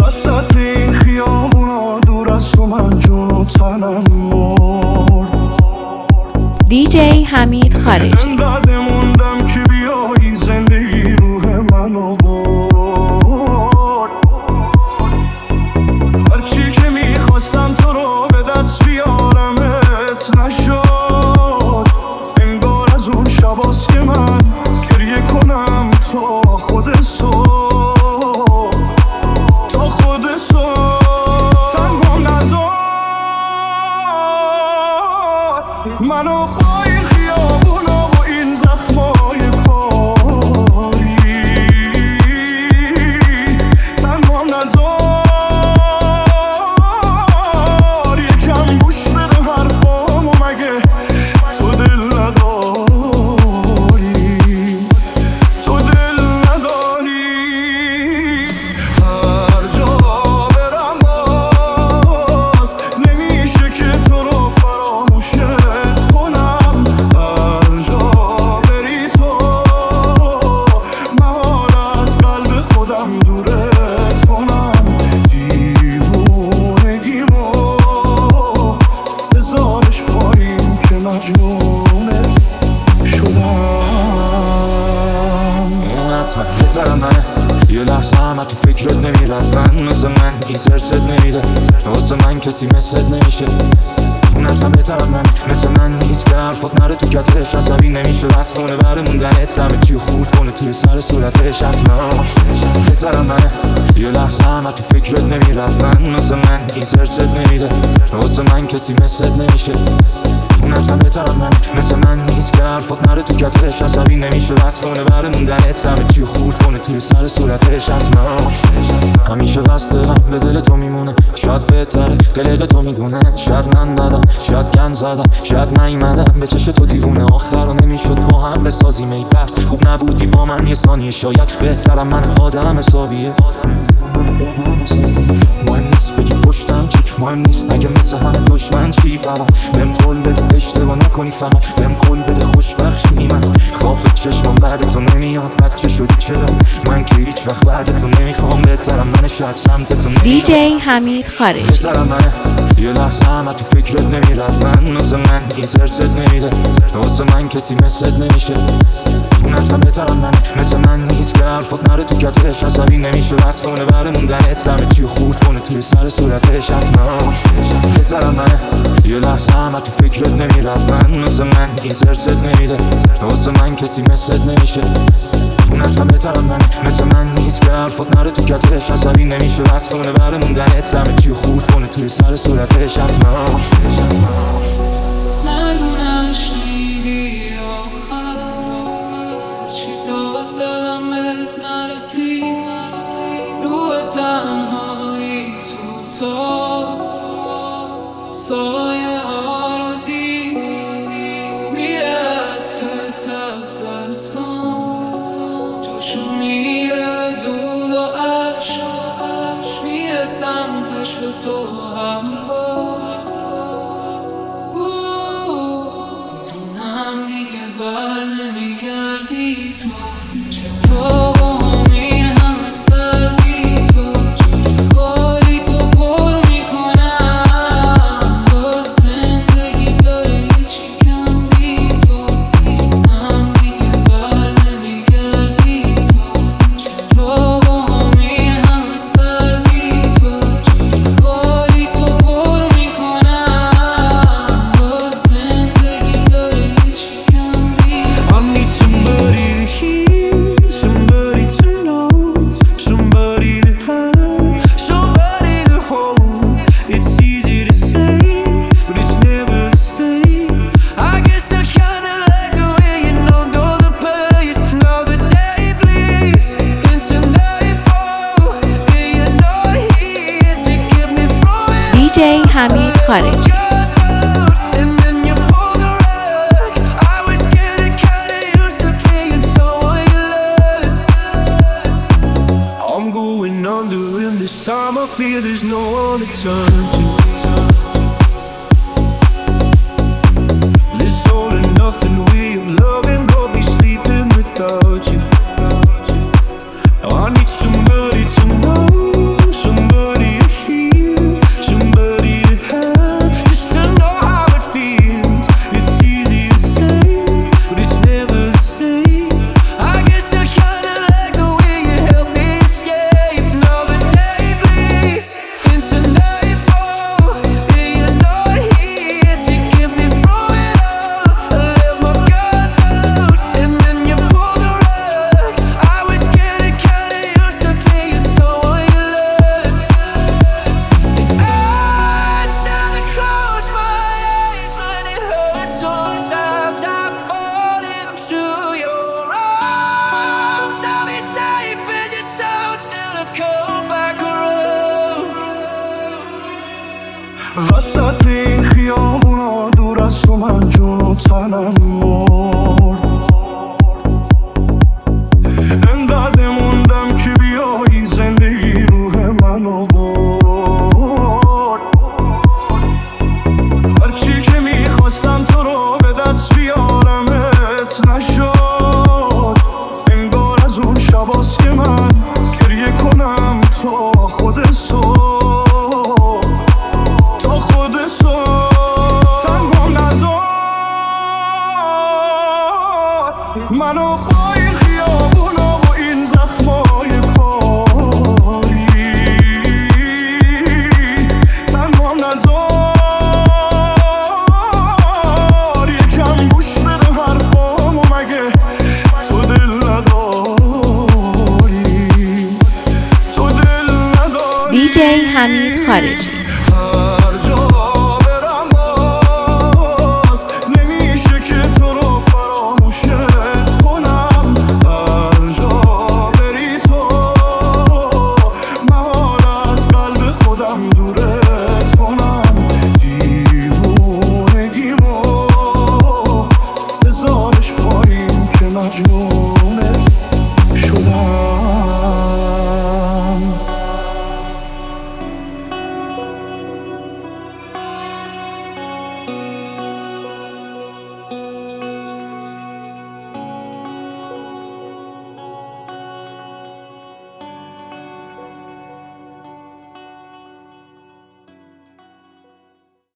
وسط این خیابونا دور از تو من جون و تنم مرد. دیجی حمید خارجی. انقدر موندم که بیایی زندگی روح منو برد. هرچی که میخواستم تو رو به دست بیارمت نشد. انگار از اون شباست که من گریه کنم تا خود صبح، تا خود صبح. تنگم نذار منو با این خیابونا با این زخمای کاری. تنگم نذار یکم گوش بده حرفامو، مگه تو دل نداری؟ تو دل نداری؟ هر جا برم باز نمیشه که تو رو فراموشت کنم. هر جا بری تو محال از قلب خودم دورت کنم. دیوونگیمو بذارش پایین که مجنونت شدم. حتما بذارم منه یه لحظه همه تو فکرت نمیرد. من مثل من هیچ ارست نمیده، واسه من کسی مثلت نمیشه. حتما بهترم من مثل من نیست که حرفات نره تو کتش. عصبی نمیشه بس کنه بره موندنت، دمه چی خورد کنه توی سر صورتش. حتما بهترم منه یه لحظه همه تو فکرت نمیرد. من مثل من هیچ ارست نمیده، واسه من کسی مثلت نمیشه. حتما بهترم من مثل من نیست که حرفات نره تو کتش. عصبی نمیشه بس کنه بره موندنت، دمه چی خورد کنه توی سر صورتش. حتما همیشه بس دلم به دل تو میمونه، شاید بهتره قلق تو میدونه. شاید من بدم، شاید گند زدم، شاید نیومدم به چش تو دیوونه. آخر رو نمیشد با هم بسازیم ای بس خوب نبودی با من یه ثانیه. شاید بهترم من آدم حسابیه. مهم نیست بگی پشتم چی، مهم نیست اگه مثل همه دشمن چی. فقط بهم قول بده اشتباه نکنی، فقط بهم قول بده خوشبخشی. من خواب به چشمم بعد تو نمیاد. بچه شدی چرا من که هیچ وقت بعد تو نمیخوام. بهترم من شاید سمت تو نمیاد. دیجی حمید خارجی. بهترم منه یه لحظه همه تو فکرت نمیرد. من مثل من هیچ ارست نمیده، واسه من کسی مثلت نمیشه. حتما بهترم من مثل من نیست که حرفات نره تو کتش. عصبی نمیشه بس کنه بره موندنت، دمه چی خورد کنه توی سر صورتش. حتما بهترم من یه لحظه همه تو فکرت نمیرد. من مثل من هیچ ارست نمیده، واسه من کسی مثلت نمیشه. حتما بهترم من مثل من نیست که حرفات نره تو کتش. عصبی نمیشه بس کنه بره موندنت، دمه چی خورد کنه توی سر صورتش. حتما تنهایی تو سایه ها رو دید میره عطرت از دستان، جاشو میره دود و عشق میره سمتش به تو هر بار. میدونم دیگه بر نمیگردی تو چطور دیجی حمید خارجی. I'm going under and this time I feel there's no one to turn to. This all and nothing way of loving, go be sleeping without you. Now I need somebody to know, somebody وسط این خیابونا دور از تو من جون و تنم مرد. انقدر موندم که بیایی زندگی روح منو برد. هرچی که میخواستم تو رو به دست بیارمت نشد. انگار از اون شباست که من گریه کنم تا خود صبح، تا خود صبح. تنگم نذار منو با این خیابونا و این زخمای کاری. تنگم نذار یکم گوش بده حرفامو، مگه تو دل نداری؟ تو دل نداری؟ DJ حمید خارجی.